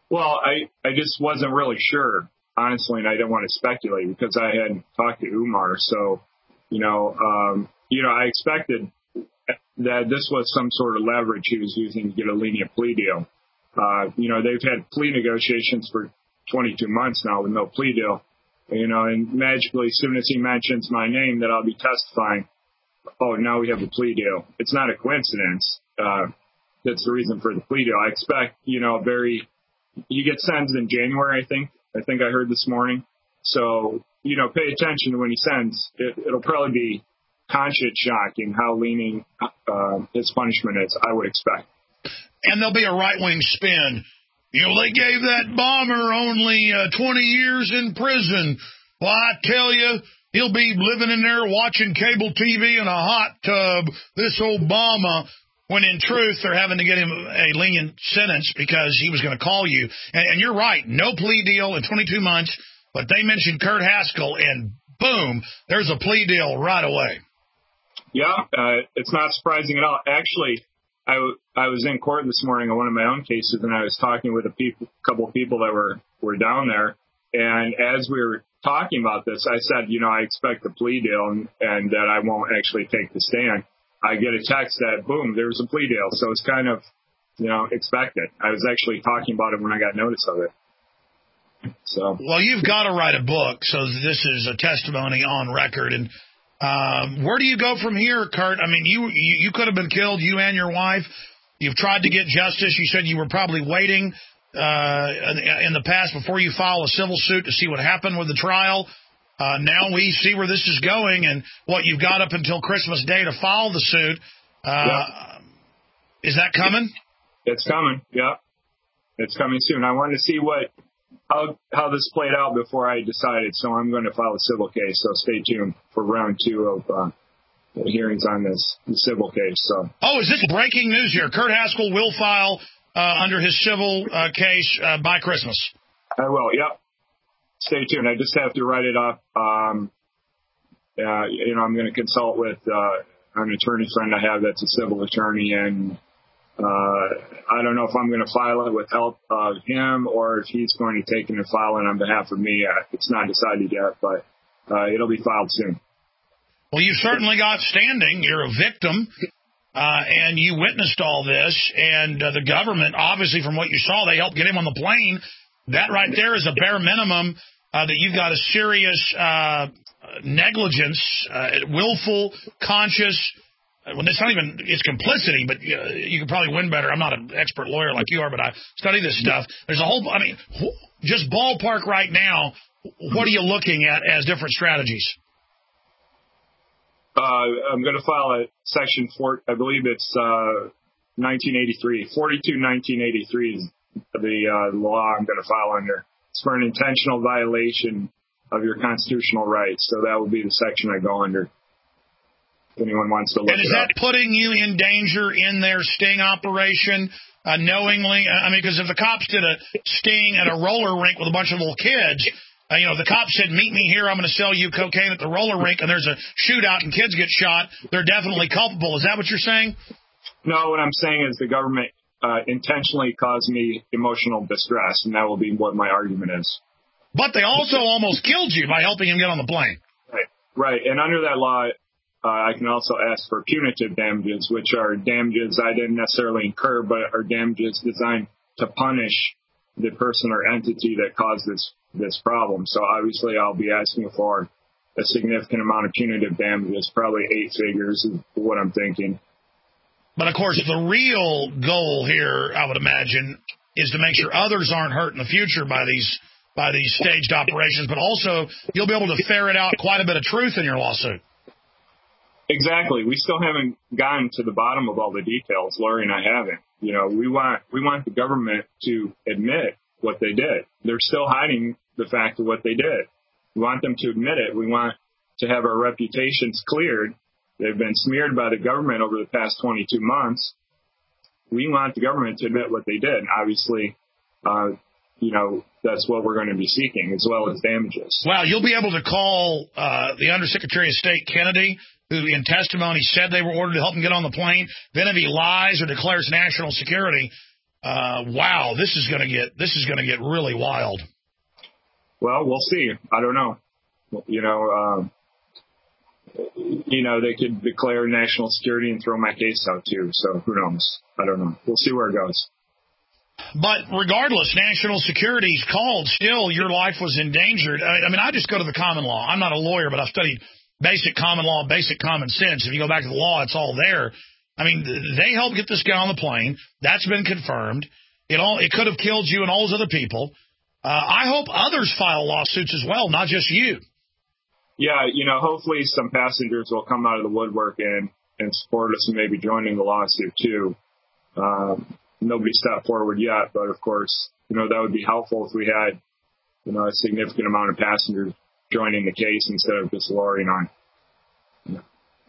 Well, I, I just wasn't really sure, honestly, and I didn't want to speculate because I hadn't talked to Umar. So, you know, um, you know, I expected that this was some sort of leverage he was using to get a lenient plea deal. Uh, you know, they've had plea negotiations for twenty-two months now with no plea deal. You know, and magically, as soon as he mentions my name that I'll be testifying, oh, now we have a plea deal. It's not a coincidence. Uh, that's the reason for the plea deal. I expect, you know, very, you get sentenced in January, I think. I think I heard this morning. So, you know, pay attention to when he sends. It, it'll probably be conscience shocking how lenient uh, his punishment is, I would expect. And there'll be a right-wing spin. You know, they gave that bomber only uh, twenty years in prison. Well, I tell you, he'll be living in there watching cable T V in a hot tub, this Obama, when in truth they're having to get him a lenient sentence because he was going to call you. And, and you're right, no plea deal in twenty-two months, but they mentioned Kurt Haskell, and boom, there's a plea deal right away. Yeah, uh, it's not surprising at all. Actually, I, w- I was in court this morning on one of my own cases, and I was talking with a people, couple of people that were, were down there. And as we were talking about this, I said, you know, I expect a plea deal and, and that I won't actually take the stand. I get a text that, boom, there's a plea deal. So it's kind of, you know, expected. I was actually talking about it when I got notice of it. So, well, you've got to write a book, so this is a testimony on record. And um, where do you go from here, Kurt? I mean, you, you you could have been killed, you and your wife. You've tried to get justice. You said you were probably waiting uh, in the past before you file a civil suit to see what happened with the trial. Uh, now we see where this is going, and what you've got up until Christmas Day to file the suit. Uh, yeah. Is that coming? It's coming, yeah. It's coming soon. I wanted to see what how how this played out before I decided, so I'm going to file a civil case. So stay tuned for round two of uh, hearings on this civil case. So. Oh, is this breaking news here? Kurt Haskell will file uh, under his civil uh, case uh, by Christmas. I will, yep. Stay tuned. I just have to write it up. Um, uh, you know, I'm going to consult with uh, an attorney friend I have that's a civil attorney, and uh, I don't know if I'm going to file it with help of him or if he's going to take it and file it on behalf of me. Uh, it's not decided yet, but uh, it'll be filed soon. Well, you certainly got standing. You're a victim, uh, and you witnessed all this, and uh, the government, obviously, from what you saw, they helped get him on the plane. That right there is a bare minimum uh, that you've got a serious uh, negligence, uh, willful, conscious. Well, it's not even, it's complicity, but uh, you could probably win better. I'm not an expert lawyer like you are, but I study this stuff. There's a whole, I mean, just ballpark right now, what are you looking at as different strategies? Uh, I'm going to file a section four, I believe it's uh, nineteen eighty-three, forty-two nineteen eighty-three is the uh, law I'm going to file under. It's for an intentional violation of your constitutional rights. So that would be the section I go under. If anyone wants to look and is it that up. putting you in danger in their sting operation uh, knowingly? I mean, because if the cops did a sting at a roller rink with a bunch of little kids, uh, you know, the cops said, meet me here, I'm going to sell you cocaine at the roller rink, and there's a shootout and kids get shot, they're definitely culpable. Is that what you're saying? No, what I'm saying is the government uh, intentionally caused me emotional distress, and that will be what my argument is. But they also almost killed you by helping him get on the plane. Right, right. And under that law, Uh, I can also ask for punitive damages, which are damages I didn't necessarily incur, but are damages designed to punish the person or entity that caused this, this problem. So obviously I'll be asking for a significant amount of punitive damages, probably eight figures is what I'm thinking. But of course, the real goal here, I would imagine, is to make sure others aren't hurt in the future by these by these staged operations, but also you'll be able to ferret out quite a bit of truth in your lawsuit. Exactly. We still haven't gotten to the bottom of all the details. Lori and I haven't. You know, we want we want the government to admit what they did. They're still hiding the fact of what they did. We want them to admit it. We want to have our reputations cleared. They've been smeared by the government over the past twenty-two months. We want the government to admit what they did. And obviously, uh, you know, that's what we're going to be seeking, as well as damages. Wow, you'll be able to call uh, the Undersecretary of State Kennedy, who in testimony said they were ordered to help him get on the plane. Then if he lies or declares national security, Uh, wow, this is going to get this is going to get really wild. Well, we'll see. I don't know. You know, um, you know, they could declare national security and throw my case out too. So who knows? I don't know. We'll see where it goes. But regardless, national security's called. Still, your life was endangered. I, I mean, I just go to the common law. I'm not a lawyer, but I've studied basic common law, basic common sense. If you go back to the law, it's all there. I mean, they helped get this guy on the plane. That's been confirmed. It all it could have killed you and all those other people. Uh, I hope others file lawsuits as well, not just you. Yeah, you know, hopefully some passengers will come out of the woodwork and, and support us and maybe joining the lawsuit too. Um, nobody stepped forward yet, but of course, you know, that would be helpful if we had, you know, a significant amount of passengers joining the case instead of just lowering on. Yeah.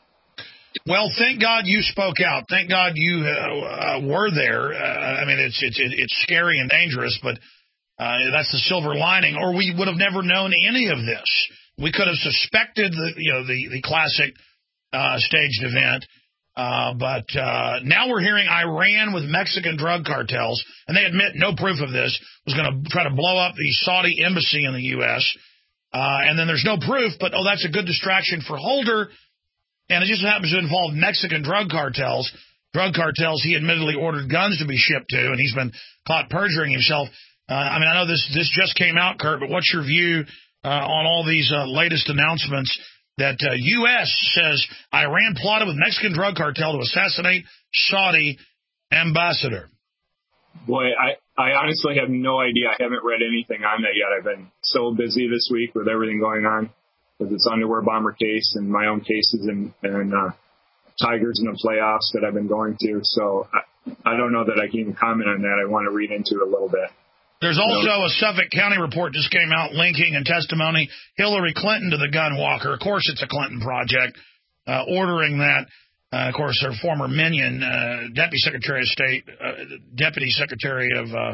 Well, thank God you spoke out. Thank God you uh, uh, were there. Uh, I mean, it's it's it's scary and dangerous, but uh, that's the silver lining. Or we would have never known any of this. We could have suspected the you know the the classic uh, staged event, uh, but uh, now we're hearing Iran with Mexican drug cartels, and they admit no proof of this, was going to try to blow up the Saudi embassy in the U S Uh, and then there's no proof, but oh, that's a good distraction for Holder. And it just happens to involve Mexican drug cartels. Drug cartels he admittedly ordered guns to be shipped to, and he's been caught perjuring himself. Uh, I mean, I know this this just came out, Kurt, but what's your view uh, on all these uh, latest announcements that uh, U S says Iran plotted with Mexican drug cartel to assassinate Saudi ambassador? Boy, I, I honestly have no idea. I haven't read anything on that yet. I've been so busy this week with everything going on with this underwear bomber case and my own cases and, and uh, Tigers in the playoffs that I've been going to. So I, I don't know that I can even comment on that. I want to read into it a little bit. There's also a Suffolk County report just came out linking in testimony Hillary Clinton to the gun walker. Of course, it's a Clinton project, uh, ordering that. Uh, of course, her former minion, uh, Deputy Secretary of State, uh, Deputy Secretary of, uh,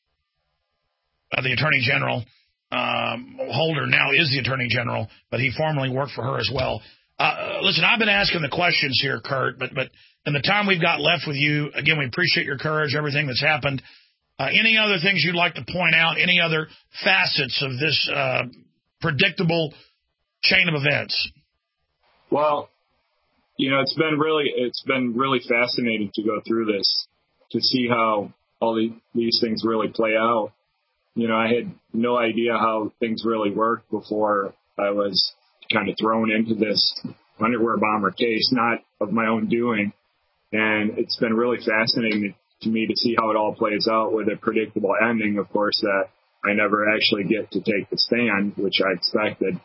of the Attorney General, um, Holder now is the Attorney General, but he formerly worked for her as well. Uh, listen, I've been asking the questions here, Kurt, but, but in the time we've got left with you, again, we appreciate your courage, everything that's happened. Uh, any other things you'd like to point out, any other facets of this uh, predictable chain of events? Well, you know, it's been really, it's been really fascinating to go through this, to see how all the, these things really play out. You know, I had no idea how things really worked before I was kind of thrown into this underwear bomber case, not of my own doing. And it's been really fascinating to me to see how it all plays out with a predictable ending, of course, that I never actually get to take the stand, which I expected.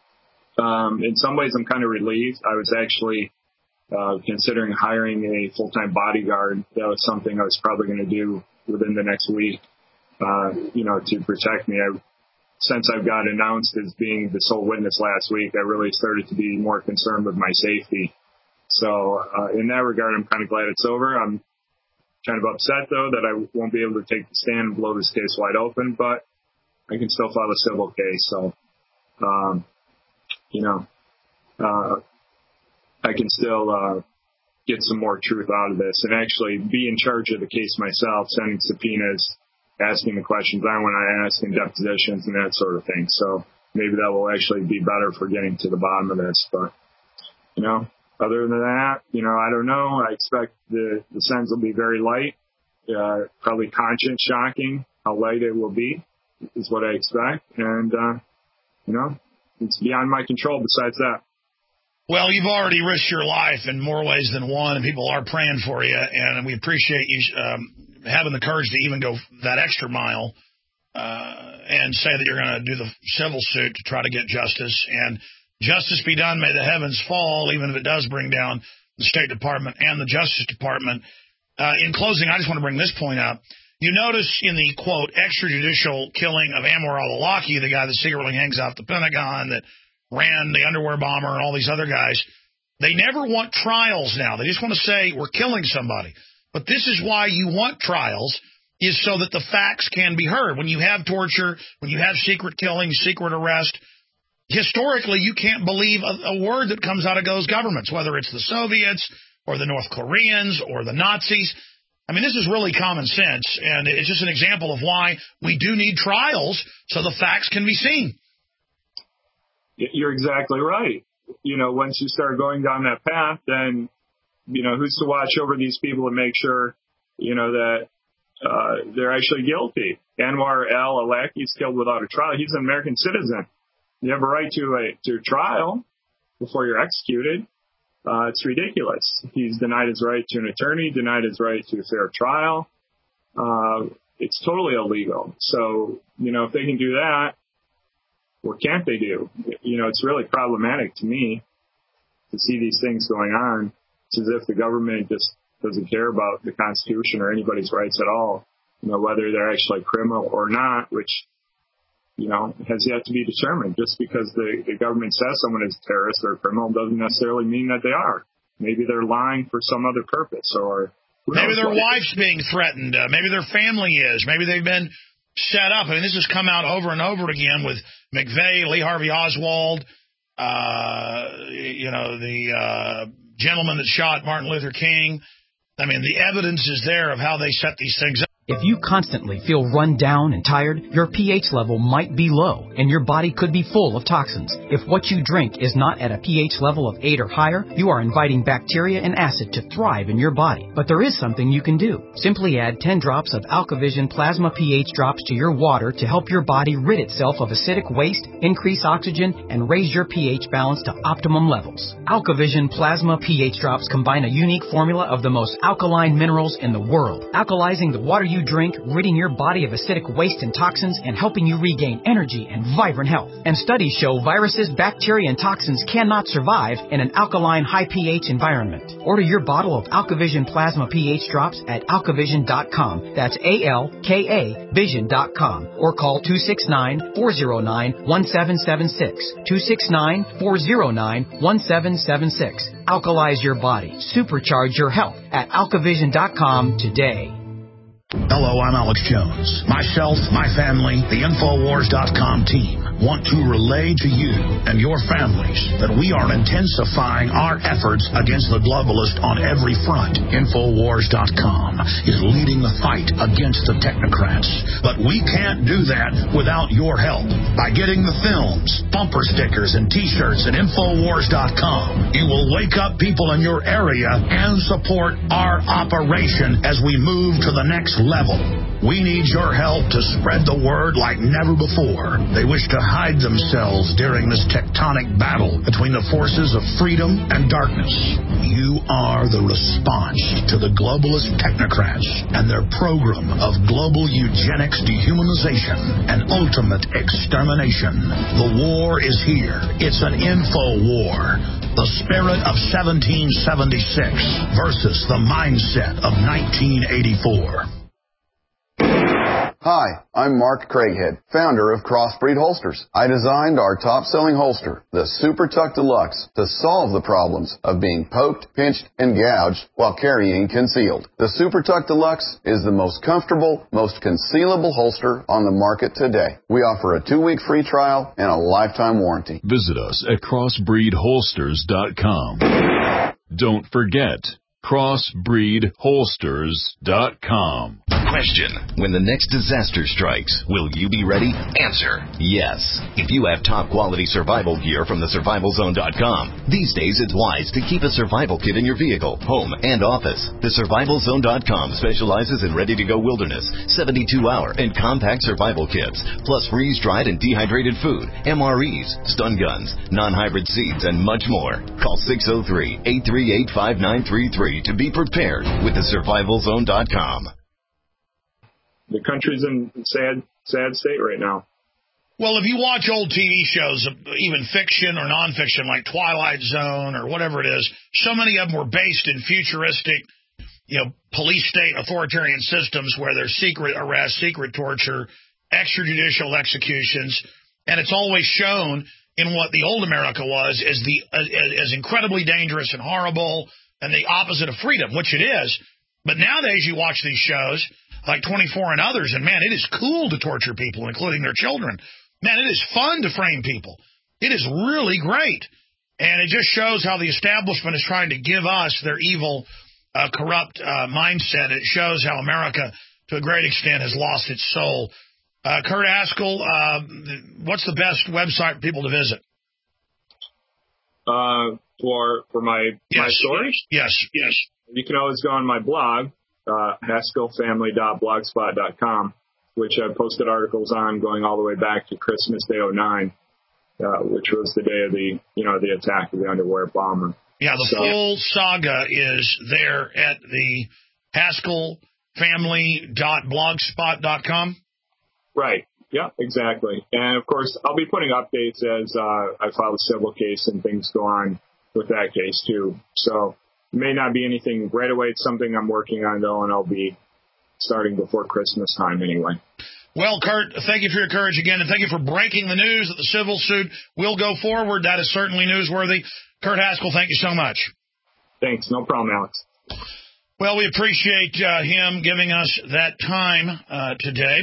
Um, in some ways, I'm kind of relieved. I was actually uh, considering hiring a full-time bodyguard. That was something I was probably going to do within the next week, uh, you know, to protect me. I, since I've got announced as being the sole witness last week, I really started to be more concerned with my safety. So uh, in that regard, I'm kind of glad it's over. I'm kind of upset, though, that I won't be able to take the stand and blow this case wide open, but I can still file a civil case. So, um, you know, uh, I can still uh, get some more truth out of this and actually be in charge of the case myself, sending subpoenas, asking the questions I want to ask, and depositions and that sort of thing. So maybe that will actually be better for getting to the bottom of this. But, you know, other than that, you know, I don't know. I expect the, the sentence will be very light, uh, probably conscience shocking how light it will be is what I expect. And, uh, you know, it's beyond my control besides that. Well, you've already risked your life in more ways than one, and people are praying for you, and we appreciate you um, having the courage to even go that extra mile uh, and say that you're going to do the civil suit to try to get justice. And justice be done, may the heavens fall, even if it does bring down the State Department and the Justice Department. Uh, in closing, I just want to bring this point up. You notice in the, quote, extrajudicial killing of Anwar al-Awlaki, the guy that secretly hangs out the Pentagon, that ran the underwear bomber and all these other guys, they never want trials now. They just want to say, we're killing somebody. But this is why you want trials, is so that the facts can be heard. When you have torture, when you have secret killing, secret arrest, historically, you can't believe a, a word that comes out of those governments, whether it's the Soviets or the North Koreans or the Nazis. I mean, this is really common sense, and it's just an example of why we do need trials so the facts can be seen. You're exactly right. You know, once you start going down that path, then, you know, who's to watch over these people and make sure, you know, that uh, they're actually guilty? Anwar al-Awlaki is killed without a trial. He's an American citizen. You have a right to a, to a trial before you're executed. Uh, it's ridiculous. He's denied his right to an attorney, denied his right to a fair trial. Uh, it's totally illegal. So, you know, if they can do that, what can't they do? You know, it's really problematic to me to see these things going on. It's as if the government just doesn't care about the Constitution or anybody's rights at all, you know, whether they're actually criminal or not, which, you know, has yet to be determined. Just because the, the government says someone is a terrorist or a criminal doesn't necessarily mean that they are. Maybe they're lying for some other purpose, or maybe their wife's being threatened. Uh, maybe their family is. Maybe they've been set up. I mean, this has come out over and over again with McVeigh, Lee Harvey Oswald, uh, you know, the uh, gentleman that shot Martin Luther King. I mean, the evidence is there of how they set these things up. If you constantly feel run down and tired, your pH level might be low, and your body could be full of toxins. If what you drink is not at a pH level of eight or higher, you are inviting bacteria and acid to thrive in your body. But there is something you can do. Simply add ten drops of AlkaVision Plasma pH drops to your water to help your body rid itself of acidic waste, increase oxygen, and raise your pH balance to optimum levels. AlkaVision Plasma pH drops combine a unique formula of the most alkaline minerals in the world, alkalizing the water you drink, ridding your body of acidic waste and toxins, and helping you regain energy and vibrant health. And studies show viruses, bacteria, and toxins cannot survive in an alkaline, high pH environment. Order your bottle of AlkaVision Plasma pH drops at alkavision dot com. That's A L K A vision dot com. Or call two six nine, four zero nine, one seven seven six. two six nine, four zero nine, one seven seven six. Alkalize your body. Supercharge your health at alkavision dot com today. Hello, I'm Alex Jones. Myself, my family, the Infowars dot com team want to relay to you and your families that we are intensifying our efforts against the globalist on every front. Infowars dot com is leading the fight against the technocrats. But we can't do that without your help. By getting the films, bumper stickers, and t-shirts at Infowars dot com, you will wake up people in your area and support our operation as we move to the next level. We need your help to spread the word like never before. They wish to hide themselves during this tectonic battle between the forces of freedom and darkness. You are the response to the globalist technocrats and their program of global eugenics, dehumanization, and ultimate extermination. The war is here. It's an info war. The spirit of seventeen seventy-six versus the mindset of nineteen eighty-four. Hi, I'm Mark Craighead, founder of Crossbreed Holsters. I designed our top-selling holster, the Super Tuck Deluxe, to solve the problems of being poked, pinched, and gouged while carrying concealed. The Super Tuck Deluxe is the most comfortable, most concealable holster on the market today. We offer a two-week free trial and a lifetime warranty. Visit us at crossbreed holsters dot com. Don't forget, crossbreed holsters dot com. Question: when the next disaster strikes, will you be ready? Answer: yes. If you have top quality survival gear from the survival zone dot com, these days it's wise to keep a survival kit in your vehicle, home, and office. The survival zone dot com specializes in ready-to-go wilderness, seventy-two hour, and compact survival kits, plus freeze-dried and dehydrated food, M R Es, stun guns, non-hybrid seeds, and much more. Call six oh three, eight three eight, five nine three three to be prepared with the survival zone dot com. The country's in a sad, sad state right now. Well, if you watch old T V shows, even fiction or nonfiction, like Twilight Zone or whatever it is, so many of them were based in futuristic, you know, police state authoritarian systems where there's secret arrest, secret torture, extrajudicial executions, and it's always shown in what the old America was as the as incredibly dangerous and horrible and the opposite of freedom, which it is. But nowadays you watch these shows like twenty-four and others, and man, it is cool to torture people, including their children. Man, it is fun to frame people. It is really great. And it just shows how the establishment is trying to give us their evil uh, corrupt uh, mindset. It shows how America, to a great extent, has lost its soul. Uh, Kurt Haskell, uh, what's the best website for people to visit? Uh, for for my yes. my stories? Yes, yes. You can always go on my blog, uh, haskell family dot blogspot dot com, which I posted articles on going all the way back to Christmas Day oh nine, uh, which was the day of the you know the attack of the underwear bomber. Yeah, the so, full saga is there at the haskell family dot blogspot dot com. Right. Yeah, exactly. And, of course, I'll be putting updates as uh, I file a civil case and things go on with that case, too. So it may not be anything right away. It's something I'm working on, though, and I'll be starting before Christmas time anyway. Well, Kurt, thank you for your courage again, and thank you for breaking the news that the civil suit will go forward. That is certainly newsworthy. Kurt Haskell, thank you so much. Thanks. No problem, Alex. Well, we appreciate uh, him giving us that time uh, today.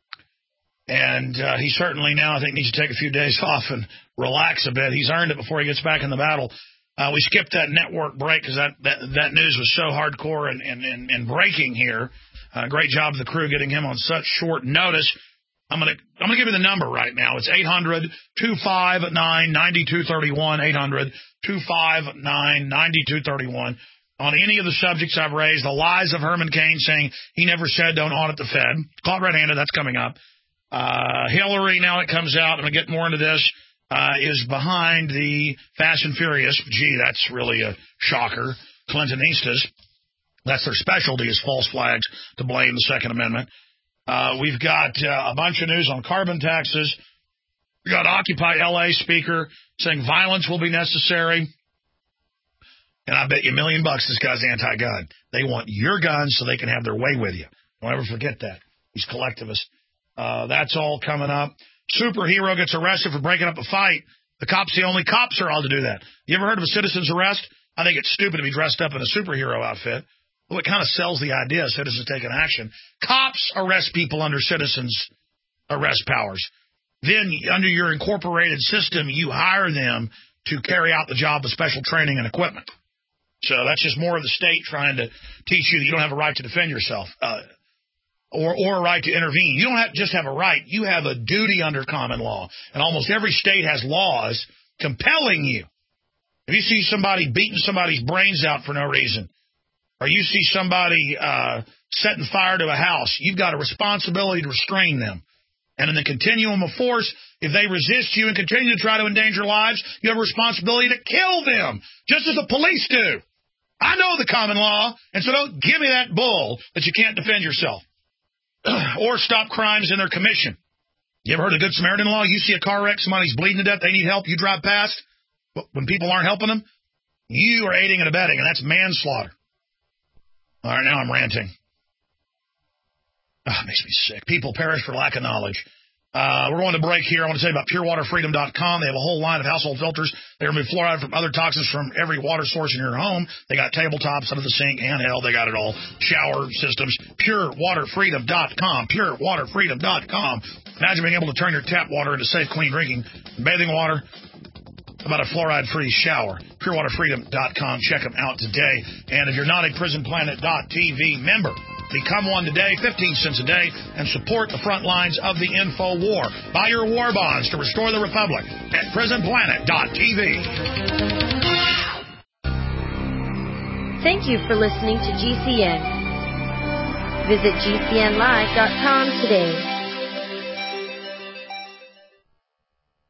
And uh, he certainly now, I think, needs to take a few days off and relax a bit. He's earned it before he gets back in the battle. Uh, we skipped that network break because that, that, that news was so hardcore and, and, and, and breaking here. Uh, great job of the crew getting him on such short notice. I'm going to I'm gonna give you the number right now. It's eight hundred, two five nine, nine two three one, eight hundred, two five nine, nine two three one. On any of the subjects I've raised, the lies of Herman Cain saying he never said don't audit the Fed. Caught red-handed, that's coming up. Uh, Hillary, now it comes out, I'm going to get more into this, uh, is behind the Fast and Furious. Gee, that's really a shocker. Clintonistas. That's their specialty, is false flags to blame the Second Amendment. Uh, we've got uh, a bunch of news on carbon taxes. We've got Occupy L A speaker saying violence will be necessary. And I bet you a million bucks this guy's anti-gun. They want your guns so they can have their way with you. Don't ever forget that. These collectivists. Uh, that's all coming up. Superhero gets arrested for breaking up a fight. The cops, the only cops are allowed to do that. You ever heard of a citizen's arrest? I think it's stupid to be dressed up in a superhero outfit. Well, it kind of sells the idea of citizens taking action. Cops arrest people under citizens' arrest powers. Then, under your incorporated system, you hire them to carry out the job with special training and equipment. So that's just more of the state trying to teach you that you don't have a right to defend yourself. Uh, Or, or a right to intervene. You don't have, just have a right. You have a duty under common law. And almost every state has laws compelling you. If you see somebody beating somebody's brains out for no reason, or you see somebody uh, setting fire to a house, you've got a responsibility to restrain them. And in the continuum of force, if they resist you and continue to try to endanger lives, you have a responsibility to kill them, just as the police do. I know the common law, and so don't give me that bull that you can't defend yourself. Or stop crimes in their commission. You ever heard of Good Samaritan law? You see a car wreck, somebody's bleeding to death, they need help, you drive past. When people aren't helping them, you are aiding and abetting, and that's manslaughter. All right, now I'm ranting. Oh, it makes me sick. People perish for lack of knowledge. Uh, we're going to break here. I want to tell you about pure water freedom dot com. They have a whole line of household filters. They remove fluoride from other toxins from every water source in your home. They got tabletops, under the sink, handheld. They got it all. Shower systems. pure water freedom dot com. pure water freedom dot com. Imagine being able to turn your tap water into safe, clean drinking, bathing water. About a fluoride-free shower. pure water freedom dot com. Check them out today. And if you're not a prison planet dot t v member, become one today, fifteen cents a day, and support the front lines of the info war. Buy your war bonds to restore the republic at prison planet dot t v. Thank you for listening to G C N. Visit G C N live dot com today.